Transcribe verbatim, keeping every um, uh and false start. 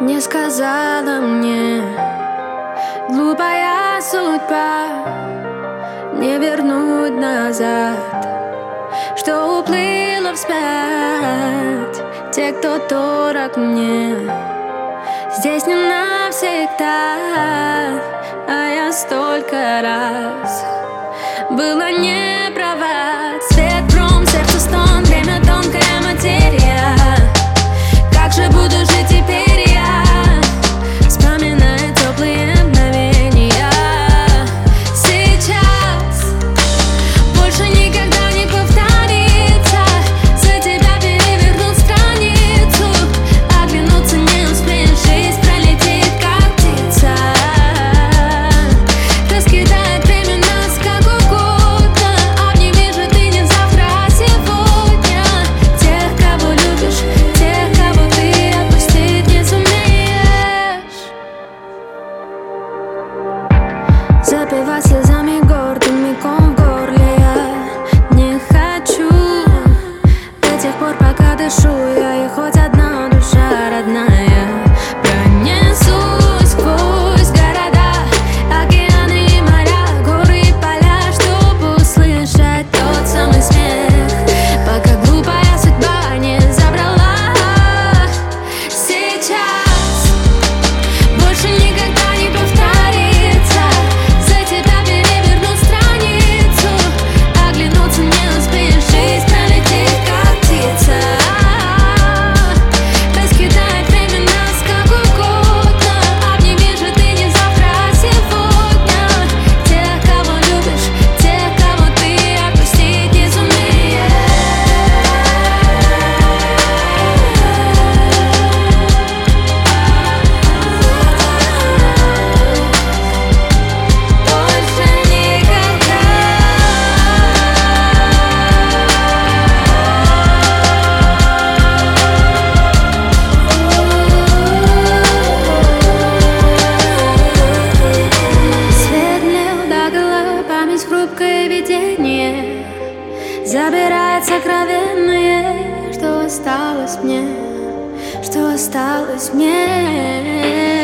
не сказала мне. Глупая судьба не вернуть назад, что уплыло вспять. Те, кто дорог мне, здесь не навсегда. А я столько раз была не права. Свет, гром, сердце, стон, время, тонкая материя. Как же буду жить теперь я, вспоминая теплые мгновения. Сейчас больше никогда не повторится. За тебя перевернут страницу, оглянуться не успеешь, жизнь пролетит как птица. Раскидает время нас как угодно. Обними же ты не завтра, а сегодня. Тех, кого любишь, тех, кого ты отпустить не сумеешь. Запивать слезами гордыми ком в горле я не хочу. До тех пор, пока дышу я, и хоть одна душа родная. Пронесусь сквозь города, океаны и моря, горы и поля, чтобы услышать тот самый смех, пока глупая судьба не забрала. Сейчас больше никогда не повторится. За тебя перевернут страницу, оглянуться не успеешь, жизнь пролетит как птица. Раскидает время нас как угодно. Обними же ты не завтра, а сегодня. Тех, кого любишь, тех, кого ты отпустить не сумеешь. Больше никогда. Свет млел догола, память хрупкое видение забирает сокровенное, что осталось мне, что осталось мне.